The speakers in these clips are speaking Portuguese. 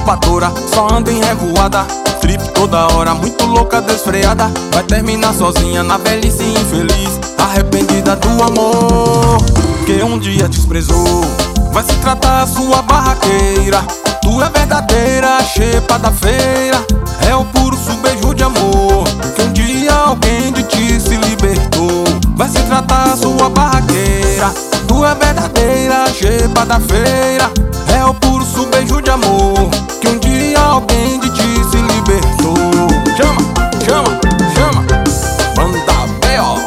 usurpadora, só anda em revoada, trip toda hora, muito louca, desfreada. Vai terminar sozinha na velhice infeliz, arrependida do amor que um dia desprezou. Vai se tratar a sua barraqueira, tu é verdadeira, xepa da feira. É o puro beijo de amor que um dia alguém de ti se libertou. Vai se tratar a sua barraqueira, tu é verdadeira, xepa da feira. É o puro beijo de amor que um dia alguém de ti se libertou. Chama, chama, chama, banda B.O.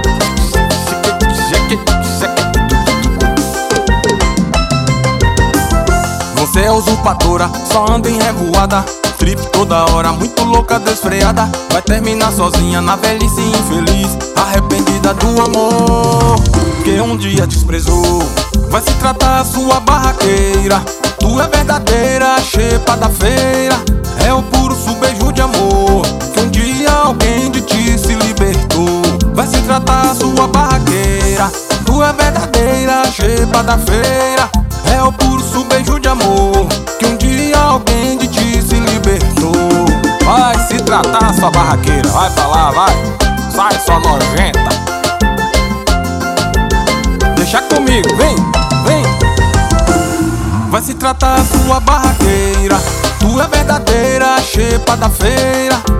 Você é usurpadora, só anda em revoada, trip toda hora, muito louca, desfreada. Vai terminar sozinha na velhice infeliz, arrependida do amor que um dia desprezou. Vai se tratar a sua barraqueira, tu é verdadeira, xepa da feira. É o puro beijo de amor que um dia alguém de ti se libertou. Vai se tratar a sua barraqueira, tu é verdadeira, xepa da feira. É o puro beijo de amor que um dia alguém de ti se libertou. Vai se tratar sua barraqueira, vai pra lá, vai. Sai sua nojenta. Deixa comigo, vem, vem. Vai se tratar a sua barraqueira, tu é verdadeira, xepa da feira.